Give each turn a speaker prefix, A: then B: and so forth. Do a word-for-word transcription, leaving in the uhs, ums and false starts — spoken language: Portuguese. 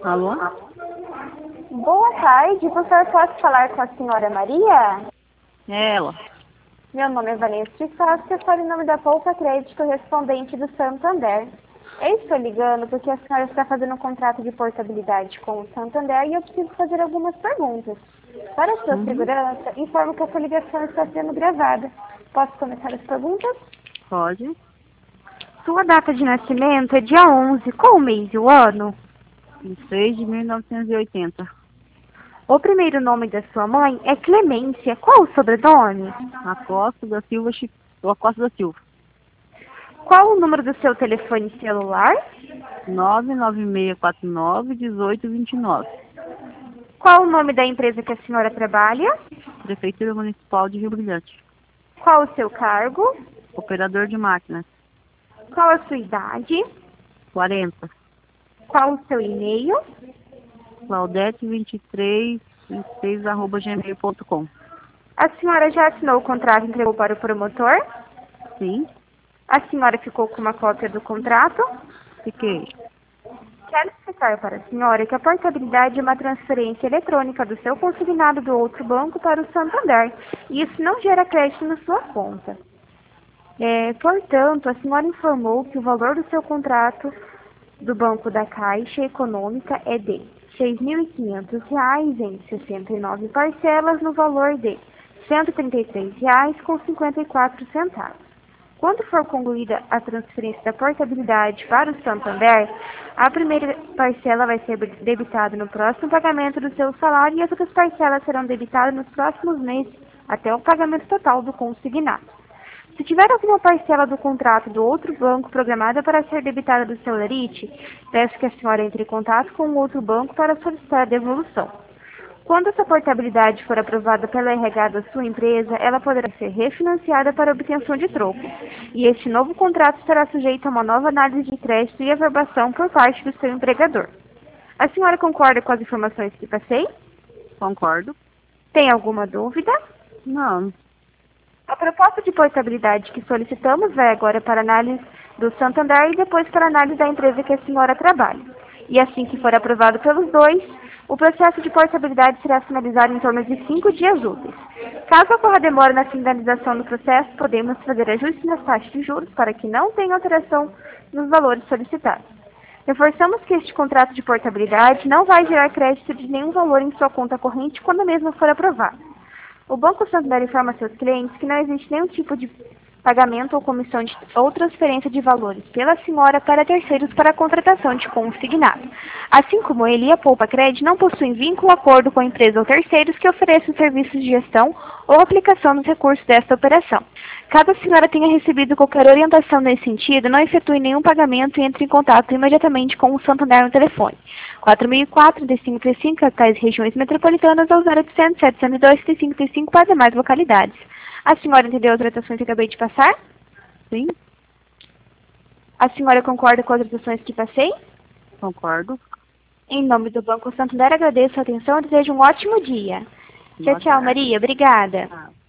A: Alô?
B: Boa tarde, por favor, posso falar com a senhora Maria?
A: É ela.
B: Meu nome é Vanessa de Sá, eu falo em nome da Poupa Crédito correspondente do Santander. Eu estou ligando porque a senhora está fazendo um contrato de portabilidade com o Santander e eu preciso fazer algumas perguntas. Para a sua
A: Uhum.
B: segurança, informo que essa ligação está sendo gravada. Posso começar as perguntas?
A: Pode.
B: Sua data de nascimento é dia onze, qual o mês e o ano?
A: Em seis de mil novecentos e oitenta.
B: O primeiro nome da sua mãe é Clemência, qual o sobrenome?
A: Acosta da Silva, Chi- ou Acosta da Silva.
B: Qual o número do seu telefone celular?
A: nove nove seis quatro nove um oito dois nove.
B: Qual o nome da empresa que a senhora trabalha?
A: Prefeitura Municipal de Rio Brilhante.
B: Qual o seu cargo?
A: Operador de máquinas.
B: Qual a sua idade?
A: quarenta.
B: Qual o seu e-mail?
A: Claudete vinte e três vinte e seis arroba gmail ponto com.
B: A senhora já assinou o contrato e entregou para o promotor?
A: Sim.
B: A senhora ficou com uma cópia do contrato?
A: Fiquei.
B: Quero explicar para a senhora que a portabilidade é uma transferência eletrônica do seu consignado do outro banco para o Santander, e isso não gera crédito na sua conta. É, portanto, a senhora informou que o valor do seu contrato do Banco da Caixa Econômica é de seis mil e quinhentos reais em sessenta e nove parcelas no valor de cento e trinta e três reais com cinquenta e quatro centavos. Quando for concluída a transferência da portabilidade para o Santander, a primeira parcela vai ser debitada no próximo pagamento do seu salário e as outras parcelas serão debitadas nos próximos meses até o pagamento total do consignado. Se tiver alguma parcela do contrato do outro banco programada para ser debitada do seu lerite, peço que a senhora entre em contato com o outro banco para solicitar a devolução. Quando essa portabilidade for aprovada pela R H da sua empresa, ela poderá ser refinanciada para obtenção de troco, e este novo contrato estará sujeito a uma nova análise de crédito e averbação por parte do seu empregador. A senhora concorda com as informações que passei?
A: Concordo.
B: Tem alguma dúvida?
A: Não.
B: A proposta de portabilidade que solicitamos vai agora para análise do Santander e depois para análise da empresa que a senhora trabalha. E assim que for aprovado pelos dois, o processo de portabilidade será finalizado em torno de cinco dias úteis. Caso ocorra demora na finalização do processo, podemos fazer ajustes nas taxas de juros para que não tenha alteração nos valores solicitados. Reforçamos que este contrato de portabilidade não vai gerar crédito de nenhum valor em sua conta corrente quando a mesma for aprovada. O Banco Santander informa a seus clientes que não existe nenhum tipo de pagamento ou comissão de, ou transferência de valores pela senhora para terceiros para a contratação de consignado. Assim como ele e a Poupa Cred não possuem vínculo ou acordo com a empresa ou terceiros que ofereçam serviços de gestão ou aplicação dos recursos desta operação. Caso a senhora tenha recebido qualquer orientação nesse sentido, não efetue nenhum pagamento e entre em contato imediatamente com o Santander no telefone quatro mil e quatro, trinta e cinco trinta e cinco, capitais e regiões metropolitanas, ou zero oitocentos, setecentos e dois, trinta e cinco trinta e cinco para demais localidades. A senhora entendeu as orientações que acabei de passar?
A: Sim.
B: A senhora concorda com as orientações que passei?
A: Concordo.
B: Em nome do Banco Santander, agradeço a atenção e desejo um ótimo dia.
A: Boa
B: Tchau, tchau,
A: tarde.
B: Maria. Obrigada.
A: Ah.